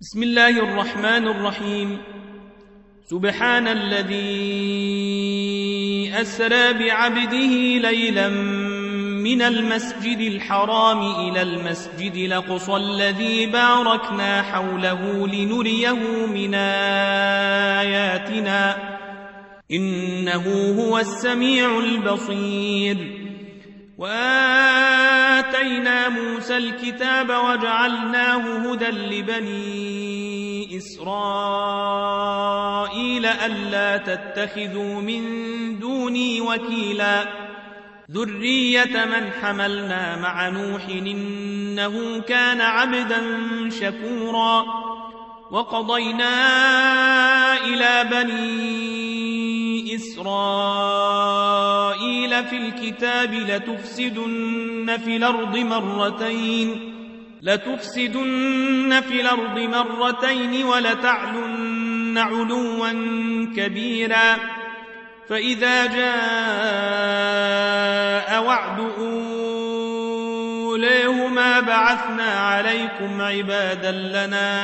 بسم الله الرحمن الرحيم. سبحان الذي أسرى بعبده ليلا من المسجد الحرام إلى المسجد الأقصى الذي باركنا حوله لنريه من آياتنا إنه هو السميع البصير. وآتينا موسى الكتاب وجعلناه هدى لبني إسرائيل ألا تتخذوا من دوني وكيلا ذرية من حملنا مع نوح إنه كان عبدا شكورا. وقضينا إلى بني إسرائيل في الكتاب لتفسدن في الأرض مرتين ولتعلن علوا كبيرا. فإذا جاء وعد أوليهما بعثنا عليكم عبادا لنا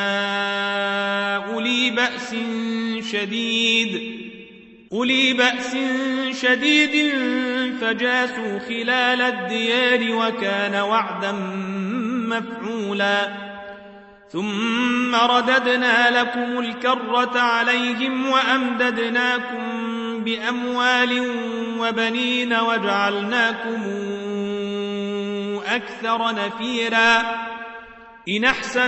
أولي بأس شديد فجاسوا خلال الديار وكان وعدا مفعولا. ثم رددنا لكم الكرة عليهم وأمددناكم بأموال وبنين وجعلناكم أكثر نفيرا. إن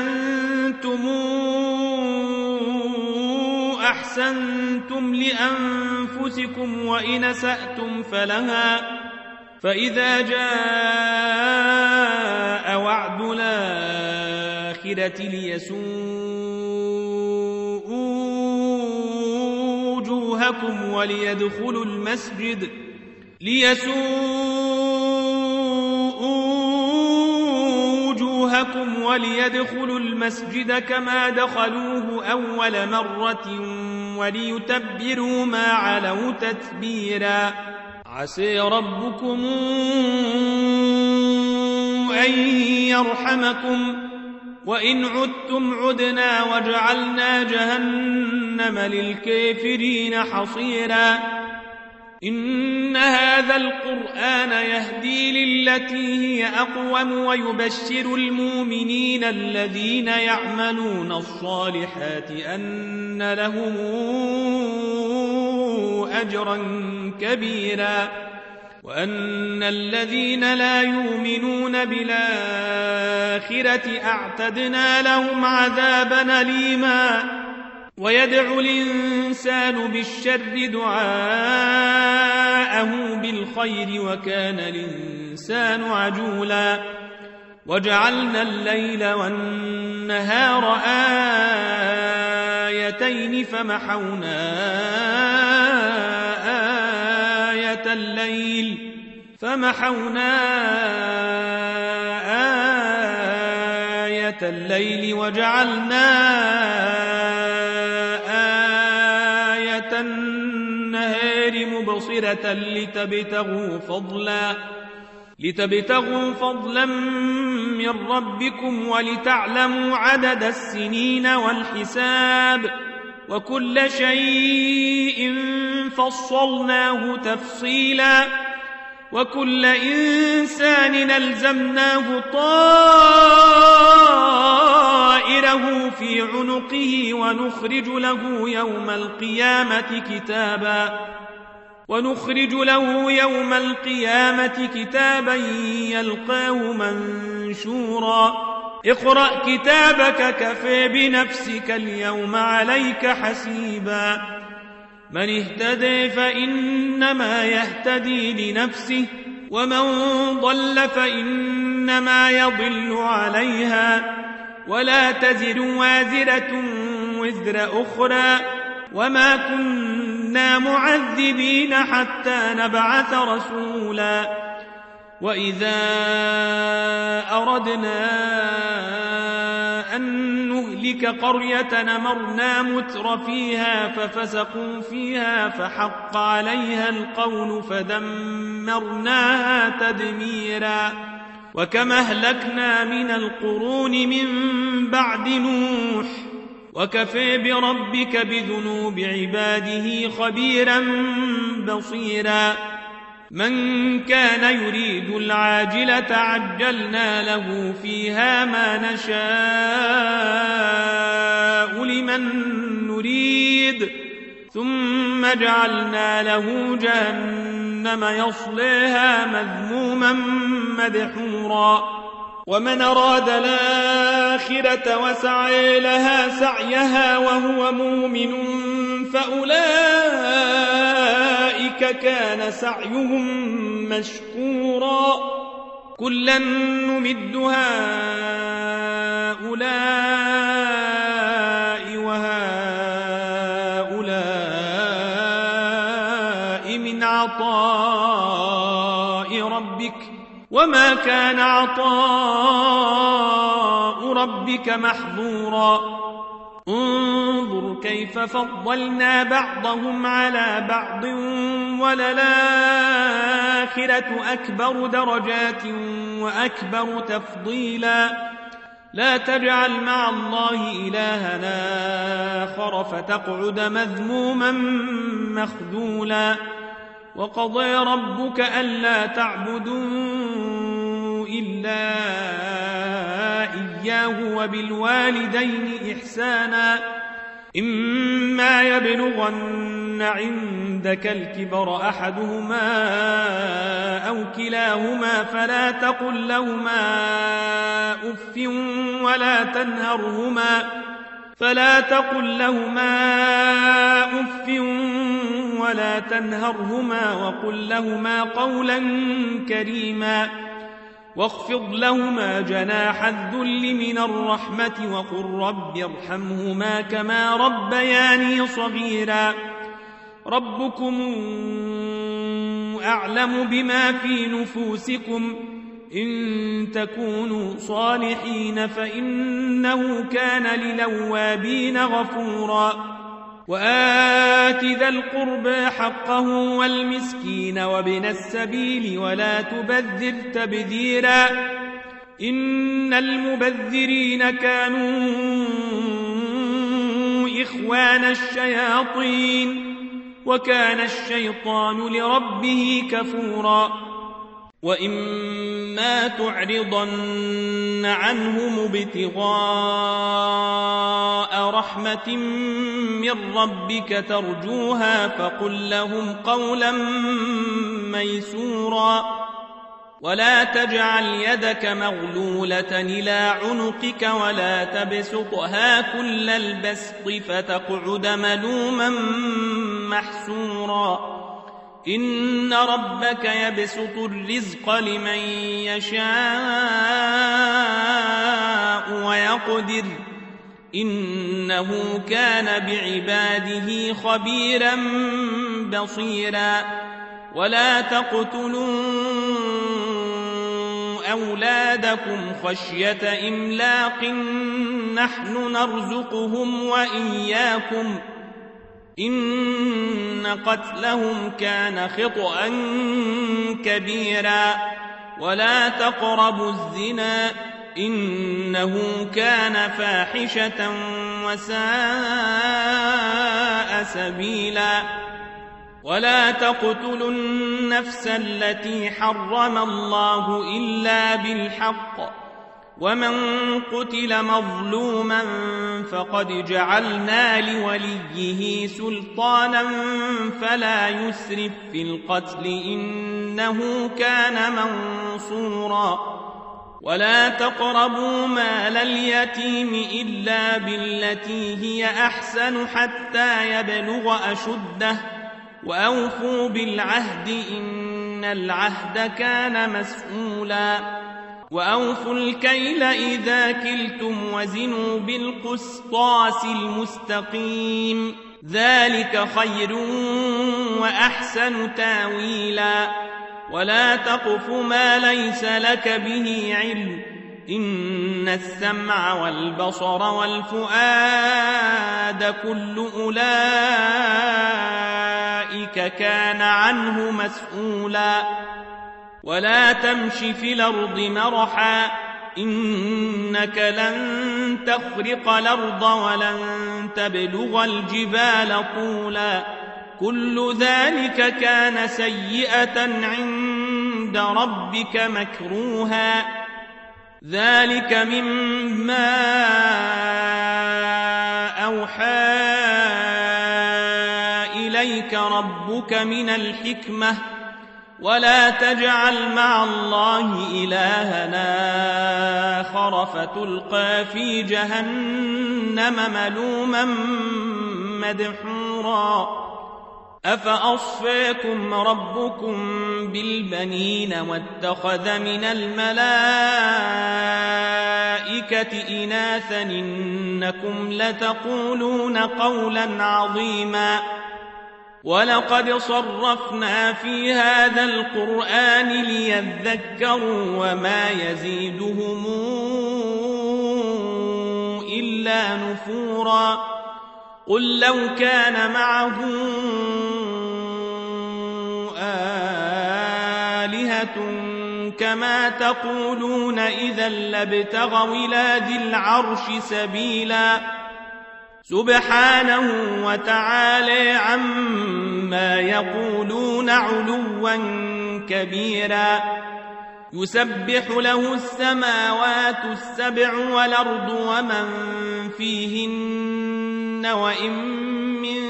أحسنتم لأنفسكم وإن أسأتم فلها. فإذا جاء وعد الآخرة ليسوءوا وجوهكم وليدخلوا المسجد كما دخلوه أول مرة وليتبروا ما علوا تتبيرا. عسى ربكم أن يرحمكم وإن عدتم عدنا وجعلنا جهنم للكافرين حصيرا. إن هذا القرآن يهدي للتي هي أقوم ويبشر المؤمنين الذين يعملون الصالحات أن لهم أجرا كبيرا وأن الذين لا يؤمنون بالآخرة أعتدنا لهم عذابا أليما. ويدعو الإنسان بالشر دعاءه بالخير وكان الإنسان عجولا. وجعلنا الليل والنهار آيتين فمحونا آية الليل وجعلنا آية النهار مبصرة لتبتغوا فضلا من ربكم ولتعلموا عدد السنين والحساب وكل شيء فصلناه تفصيلا. وكل إنسان ألزمناه طائره في عنقه ونخرج له يوم القيامة كتابا يلقاه منشورا. اقرأ كتابك كفى بنفسك اليوم عليك حسيبا. من اهتدى فإنما يهتدي لنفسه ومن ضل فإنما يضل عليها ولا تزر وازرة وزر أخرى وما كنا معذبين حتى نبعث رسولا. وإذا أردنا أن نهلك قرية أمرنا متر فيها ففسقوا فيها فحق عليها القول فدمرناها تدميرا. وكما أهلكنا من القرون من بعد نوح وكفى بربك بذنوب عباده خبيرا بصيرا من كان يريد العاجلة عجلنا له فيها ما نشاء لمن نريد ثم جعلنا له جهنم يصليها مذموما مدحورا ومن أراد الآخرة وسعي لها سعيها وهو مؤمن فأولئك كان سعيهم مشكورا كلا نمد هؤلاء وهؤلاء من عطاء ربك وما كان عطاء ربك محظورا انظر كيف فضلنا بعضهم على بعض وللآخرة أكبر درجات وأكبر تفضيلا لا تجعل مع الله إلهنا آخر فتقعد مذموما مخذولا وقضى ربك ألا تعبدوا إلا إياه وبالوالدين إحسانا إما يبلغن عندك الكبر أحدهما أو كلاهما فلا تقل لهما أف ولا تنهرهما وقل لهما قولا كريما واخفض لهما جناح الذل من الرحمة وقل رب ارحمهما كما ربياني صغيرا ربكم أعلم بما في نفوسكم إن تكونوا صالحين فإنه كان للأوابين غفورا وآت ذا القربى حقه والمسكين وابن السبيل ولا تبذر تبذيرا إن المبذرين كانوا إخوان الشياطين وكان الشيطان لربه كفورا وإما تعرضن عنهم ابتغاء رحمة من ربك ترجوها فقل لهم قولا ميسورا ولا تجعل يدك مغلولة إلى عنقك ولا تبسطها كل البسط فتقعد ملوما محسورا إن ربك يبسط الرزق لمن يشاء ويقدر إنه كان بعباده خبيرا بصيرا ولا تقتلوا أولادكم خشية إملاق نحن نرزقهم وإياكم إن قتلهم كان خطأ كبيرا ولا تقربوا الزنا إنه كان فاحشة وساء سبيلا ولا تقتلوا النفس التي حرم الله إلا بالحق ومن قتل مظلوما فقد جعلنا لوليه سلطانا فلا يسرف في القتل إنه كان منصورا ولا تقربوا مال اليتيم إلا بالتي هي أحسن حتى يبلغ أشده وأوفوا بالعهد إن العهد كان مسؤولا وأوفوا الكيل إذا كلتم وزنوا بالقسطاس المستقيم ذلك خير وأحسن تاويلا ولا تقف ما ليس لك به علم إن السمع والبصر والفؤاد كل أولئك كان عنه مسؤولا ولا تمش في الأرض مرحا إنك لن تخرق الأرض ولن تبلغ الجبال طولا كل ذلك كان سيئة عند ربك مكروها ذلك مما أوحى إليك ربك من الحكمة ولا تجعل مع الله إلهنا آخر فتلقى في جهنم ملوما مدحورا أفأصفاكم ربكم بالبنين واتخذ من الملائكة إناثا إنكم لتقولون قولا عظيما ولقد صرفنا في هذا القرآن ليذكروا وما يزيدهم إلا نفورا قل لو كان معه آلهة كما تقولون إذا لابتغوا إلى ذي العرش سبيلا سبحانه وتعالى عما يقولون علوا كبيرا يسبح له السماوات السبع والأرض ومن فيهن وإن من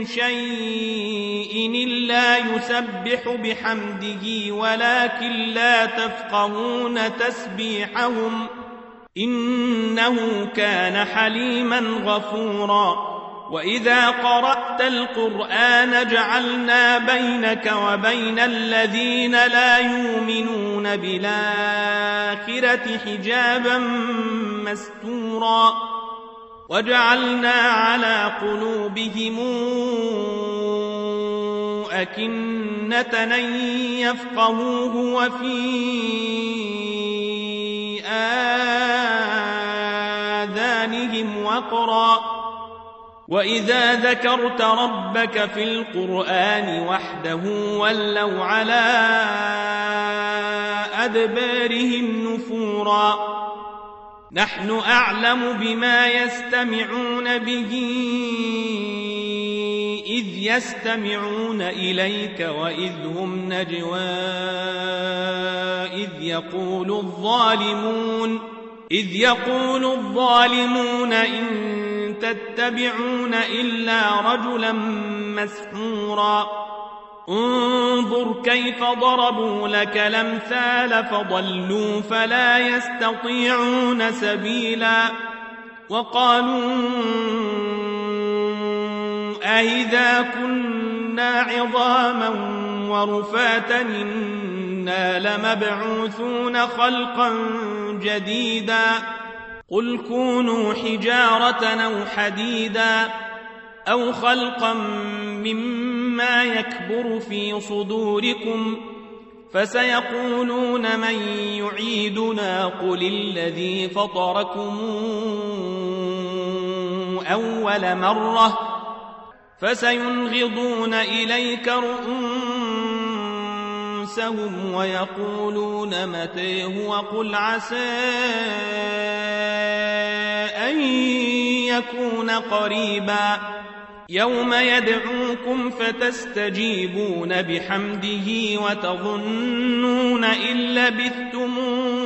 شيء إلا يسبح بحمده ولكن لا تفقهون تسبيحهم إنه كان حليما غفورا وإذا قرأت القرآن جعلنا بينك وبين الذين لا يؤمنون بالآخرة حجابا مستورا وجعلنا على قلوبهم أكنة أن يفقهوه وفي آذانهم وقرا وإذا ذكرت ربك في القرآن وحده ولوا على أدبارهم نفورا نحن أعلم بما يستمعون به إذ يستمعون إليك وإذ هم نجوى إذ يقول الظالمون إن تتبعون إلا رجلا مسحورا انظر كيف ضربوا لك الأمثال فضلوا فلا يستطيعون سبيلا وقالوا أئذا كنا عظاما ورفاتا إنا لمبعوثون خلقا جديدا قل كونوا حجارة أو حديدا أو خلقا مما يكبر في صدوركم فسيقولون من يعيدنا قل الذي فطركم أول مرة فسينغضون إليك رؤوسهم ويقولون متى هو قل عسى أن يكون قريبا يوم يدعوكم فتستجيبون بحمده وتظنون إن لبثتم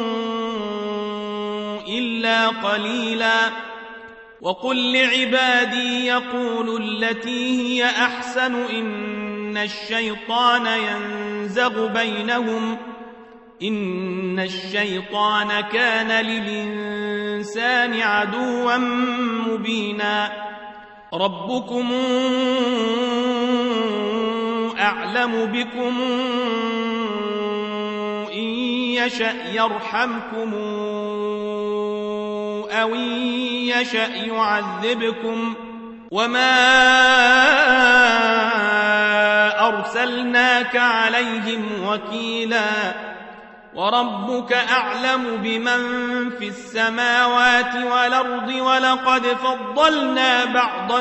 إلا قليلا وقل لعبادي يقولوا التي هي أحسن إن الشيطان ينزغ بينهم إن الشيطان كان للإنسان عدوا مبينا ربكم أعلم بكم إن يشأ يرحمكم أو إن يشأ يعذبكم وما أرسلناك عليهم وكيلا وربك أعلم بمن في السماوات والأرض ولقد فضلنا بعض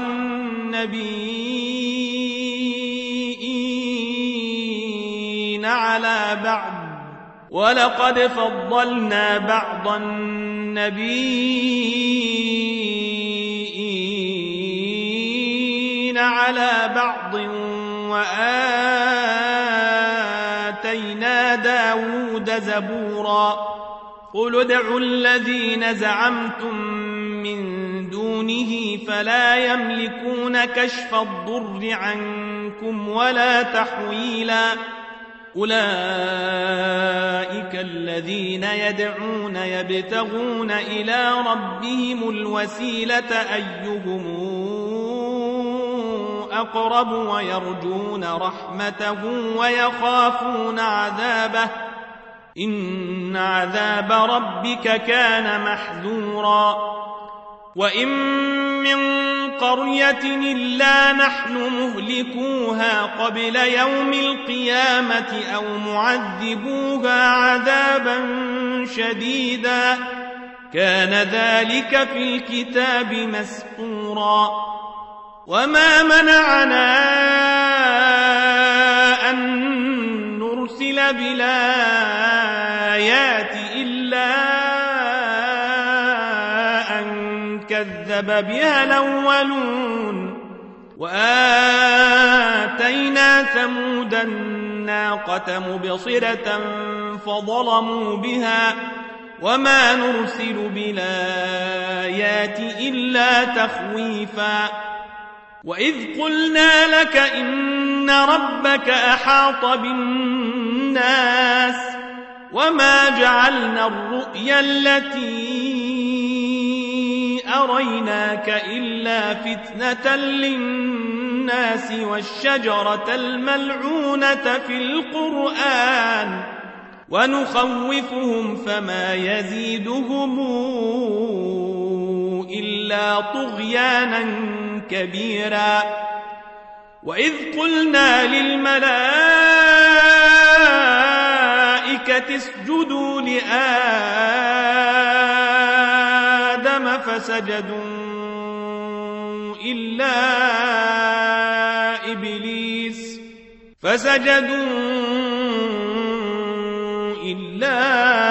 النبيين على بعض ولقد فضلنا بعض النبيين على بعض وآتينا داود زبورا قل ادعوا الذين زعمتم من دونه فلا يملكون كشف الضر عنكم ولا تحويلا أولئك الذين يدعون يبتغون إلى ربهم الوسيلة أيهم أقرب ويرجون رحمته ويخافون عذابه إن عذاب ربك كان محذورا وإن من قرية إلا نحن مهلكوها قبل يوم القيامة أو معذبوها عذابا شديدا كان ذلك في الكتاب مسطورا وما منعنا أن نرسل بالآيات إلا كذب بها الأولون وآتينا ثمود الناقة مبصرة فظلموا بها وما نرسل بالآيات إلا تخويفا وإذ قلنا لك إن ربك أحاط بالناس وما جعلنا الرؤيا التي أريناك إلا فتنة للناس والشجرة الملعونة في القرآن ونخوفهم فما يزيدهم إلا طغيانا كبيرا وإذ قلنا للملائكة اسجدوا لآدم فسجدوا إلا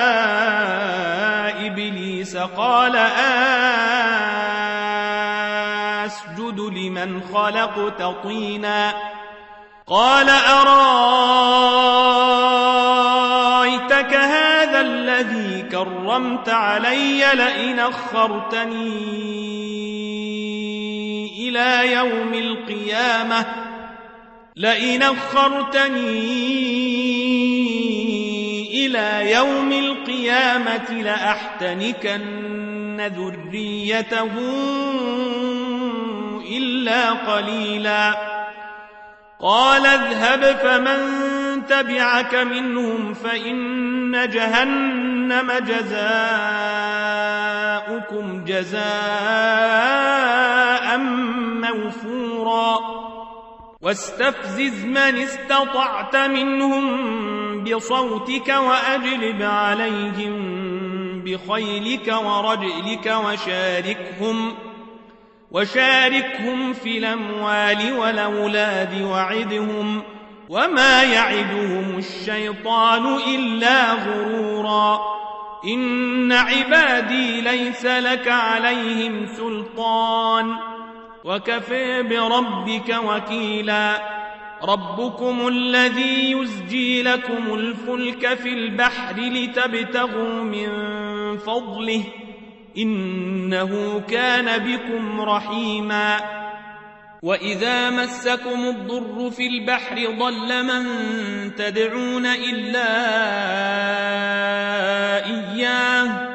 إبليس قال أسجد لمن خلقت طينا قال أرايتك هذا الذي كرمت علي لئن أخرتني إلى يوم القيامة لأحتنكن ذريته إلا قليلا قال اذهب فمن تبعك منهم فإن جهنم جزاؤكم جزاء موفورا واستفزز من استطعت منهم بصوتك وأجلب عليهم بخيلك ورجلك وشاركهم في الأموال والأولاد وعدهم وما يعدهم الشيطان إلا غرورا إن عبادي ليس لك عليهم سلطان وكفى بربك وكيلا ربكم الذي يزجي لكم الفلك في البحر لتبتغوا من فضله إنه كان بكم رحيما وإذا مسكم الضر في البحر ضل من تدعون إلا إياه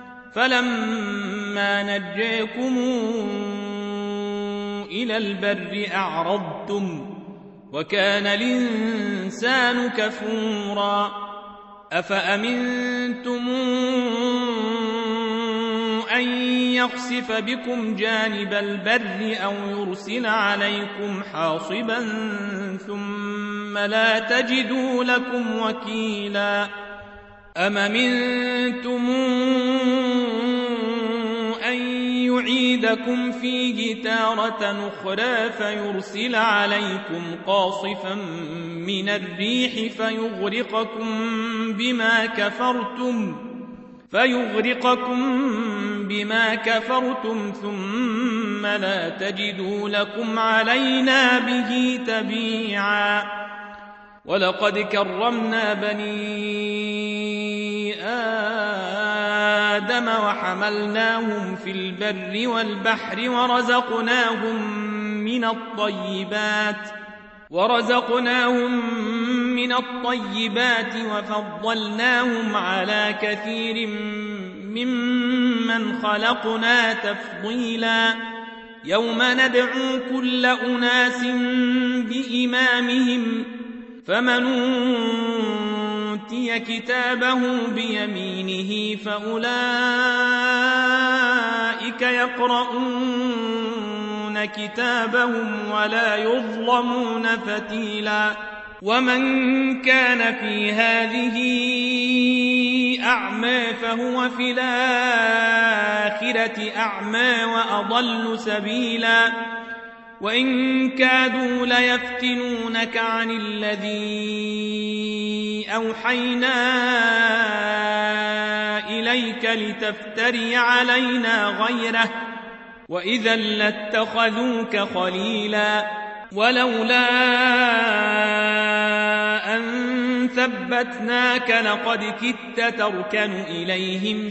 فلما نجيكم إلى البر أعرضتم وكان الإنسان كفورا أفأمنتم أن يخسف بكم جانب البر أو يرسل عليكم حاصبا ثم لا تجدوا لكم وكيلا أم أمنتم أن يعيدكم يمددكم في تارة أخرى فيرسل عليكم قاصفا من الريح فيغرقكم بما كفرتم ثم لا تجدوا لكم علينا به تبيعا. ولقد كرمنا بني آدم وحملناهم في البر والبحر ورزقناهم من الطيبات وفضلناهم على كثير ممن خلقنا تفضيلا. يوم ندعو كل أناس بإمامهم فمن أوتي كتابه بيمينه فأولئك يقرؤون كتابهم ولا يظلمون فتيلا. ومن كان في هذه أعمى فهو في الآخرة أعمى وأضل سبيلا. وإن كادوا ليفتنونك عن الذي أوحينا إليك لتفتري علينا غيره وإذا لاتخذوك خليلا. ولولا أن ثبتناك لقد كدت تركن إليهم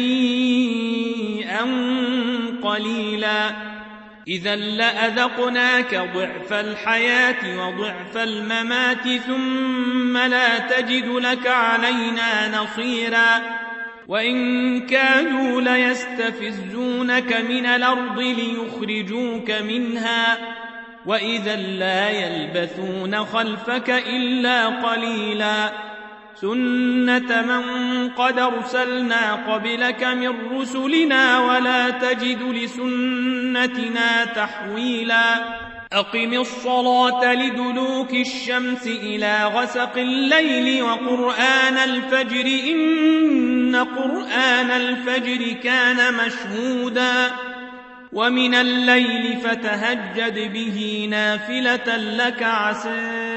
شيئا قليلا. إذا لأذقناك ضعف الحياة وضعف الممات ثم لا تجد لك علينا نصيرا. وإن كانوا ليستفزونك من الأرض ليخرجوك منها وإذا لا يلبثون خلفك إلا قليلا. سنة من قد أرسلنا قبلك من رسلنا ولا تجد لسنتنا تحويلا. أقم الصلاة لدلوك الشمس إلى غسق الليل وقرآن الفجر إن قرآن الفجر كان مشهودا. ومن الليل فتهجد به نافلة لك عسى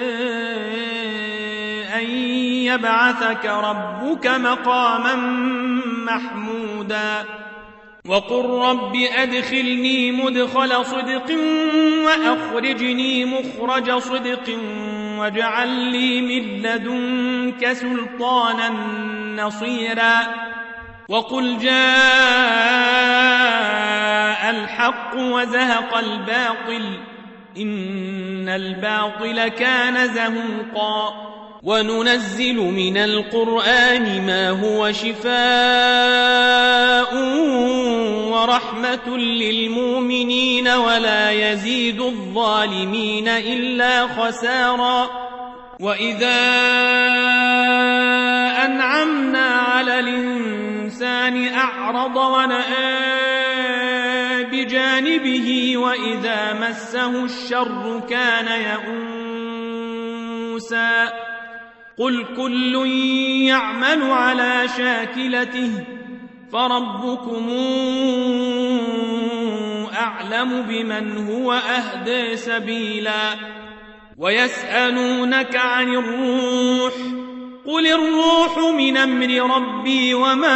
أن يبعثك ربك مقاما محمودا. وقل رب أدخلني مدخل صدق وأخرجني مخرج صدق واجعل لي من لدنك سلطانا نصيرا. وقل جاء الحق وزهق الباطل إن الباطل كان زهوقا. وننزل من القرآن ما هو شفاء ورحمة للمؤمنين ولا يزيد الظالمين إلا خسارا. وإذا أنعمنا على الإنسان أعرض ونأى بجانبه وإذا مسه الشر كان يئوسا. قل كل يعمل على شاكلته فربكم أعلم بمن هو أهدى سبيلا. ويسألونك عن الروح قل الروح من أمر ربي وما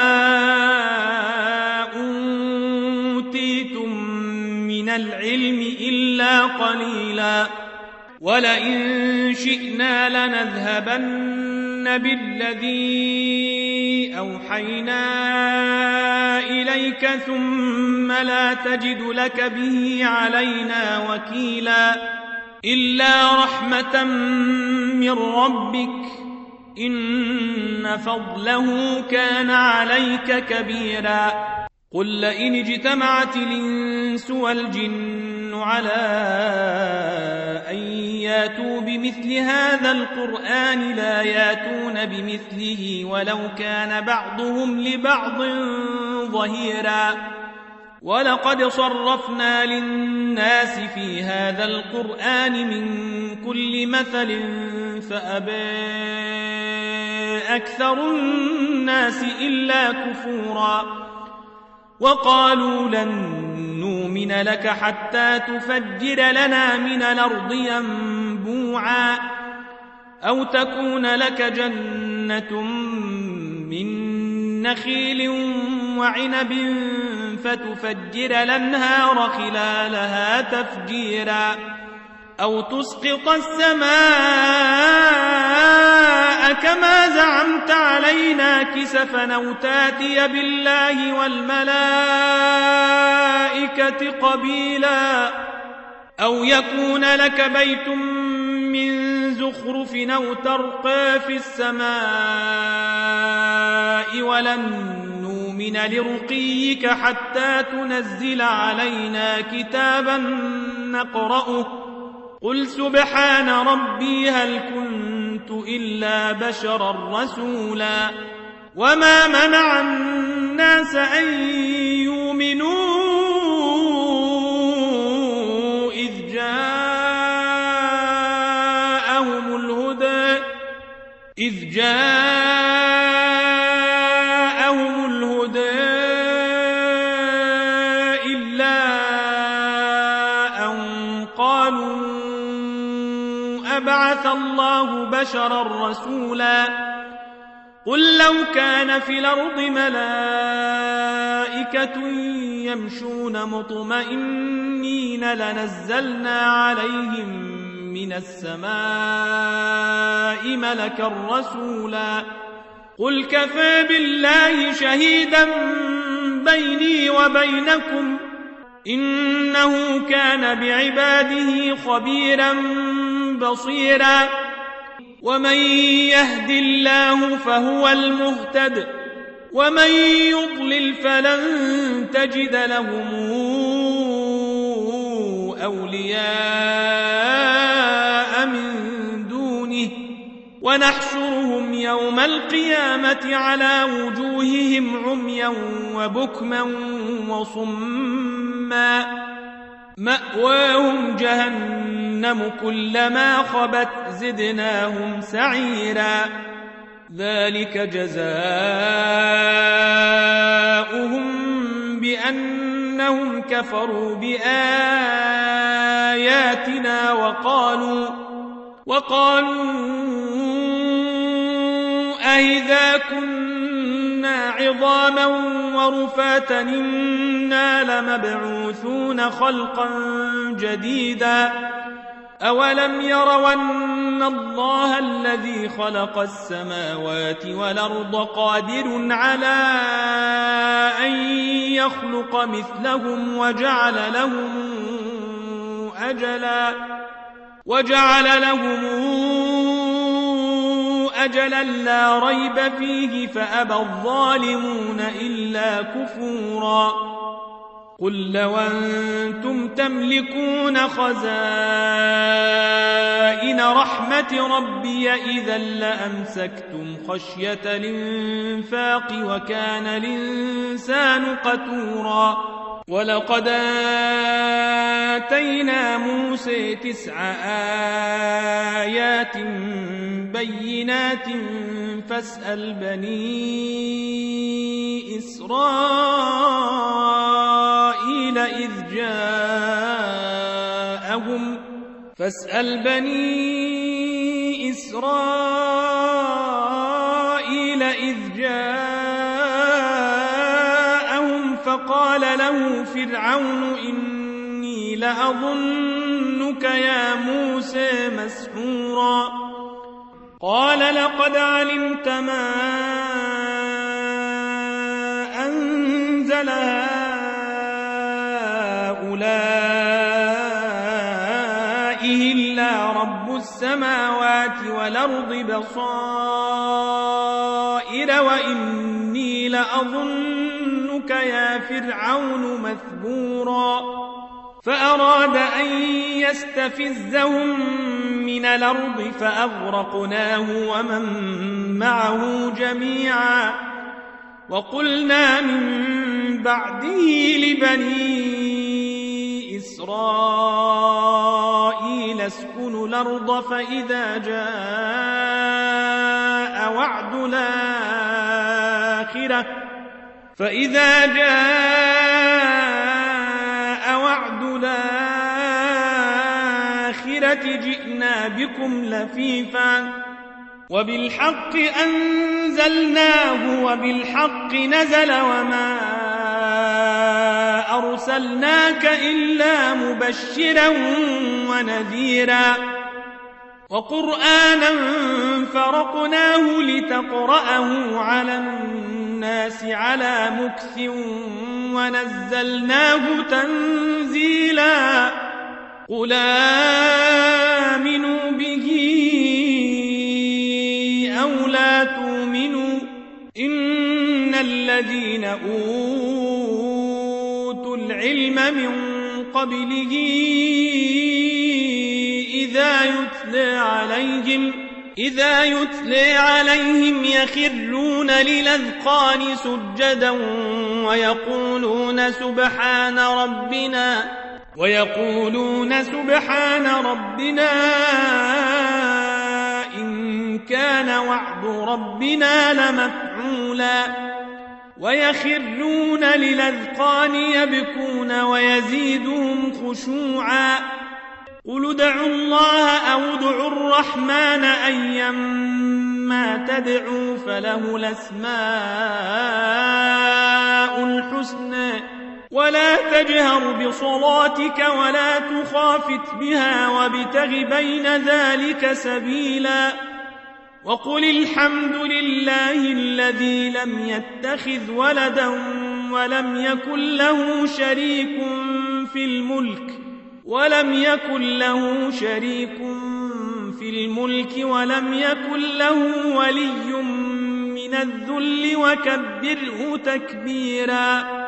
أوتيتم من العلم إلا قليلا. ولئن شئنا لنذهبن بالذي أوحينا إليك ثم لا تجد لك به علينا وكيلا. إلا رحمة من ربك إن فضله كان عليك كبيرا. قل لئن اجتمعت الإنس والجن على أن ياتوا بمثل هذا القرآن لا ياتون بمثله ولو كان بعضهم لبعض ظهيرا. ولقد صرفنا للناس في هذا القرآن من كل مثل فأبى أكثر الناس إلا كفورا. وقالوا لن نؤمن لك حتى تفجر لنا من الأرض ينبوعا أو تكون لك جنة من نخيل وعنب فتفجر الأنهار خلالها تفجيرا أو تسقط السماء كما زعمت علينا كسفا أو تاتي بالله والملائكة قبيلا أو يكون لك بيت من زخرف أو ترقى في السماء ولن نؤمن لرقيك حتى تنزل علينا كتابا نقرأه قل سبحان ربي هل كنت إلا بشرا رسولا وما منع الناس أن يؤمنوا إذ جاءهم الهدى إلا أن قالوا أبعث الله بشرا رسولا قل لو كان في الأرض ملائكة يمشون مطمئنين لنزلنا عليهم من السماء ملكا رسولا قل كفى بالله شهيدا بيني وبينكم إنه كان بعباده خبيرا بصيرا ومن يهد الله فهو المهتد ومن يضلل فلن تجد لهم أولياء من دونه ونحشرهم يوم القيامة على وجوههم عميا وبكما وصما مأواهم جهنم كلما خبت زدناهم سعيرا ذلك جزاؤهم بأنهم كفروا بآياتنا وقالوا أئذا كنا عظاما ورفاتا إنا لمبعوثون خلقا جديدا أولم يروا أن الله الذي خلق السماوات والأرض قادر على أن يخلق مثلهم وجعل لهم أجلا لا ريب فيه فأبى الظالمون إلا كفورا قل لو أنتم تملكون خزائن رحمة ربي إذا لأمسكتم خشية الإنفاق وكان الإنسان قتورا ولقد آتينا موسى 9 آيات بينات فاسأل بني إسرائيل إذ جاءهم فقال له فرعون إني لأظنك يا موسى مسحورا قال لقد علمت ما أنزل هؤلاء إلا رب السماوات والأرض بصائر وإني لأظنك يا فرعون مثبورا فأراد أن يستفزهم من الأرض فأغرقناه ومن معه جميعا وقلنا من بعده لبني إسرائيل اسكنوا الأرض فإذا جاء وعد الآخرة الآخرة جئنا بكم لفيفا وبالحق أنزلناه وبالحق نزل وما أرسلناك إلا مبشرا ونذيرا وقرآنا فرقناه لتقرأه على الناس على مكث ونزلناه تنزيلا قل آمنوا به أو لا تؤمنوا إن الذين أوتوا العلم من قبله إذا يتلى عليهم يخرون للأذقان سجدا ويقولون سبحان ربنا إن كان وعد ربنا لمفعولا ويخرون للأذقان يبكون ويزيدهم خشوعا قل ادعوا الله أو ادعوا الرحمن أيما تدعوا فله الأسماء الحسنى ولا تجهر بصلاتك ولا تخافت بها وابتغ بين ذلك سبيلا وقل الحمد لله الذي لم يتخذ ولدا ولم يكن له شريك في الملك ولم يكن له ولي من الذل وكبره تكبيرا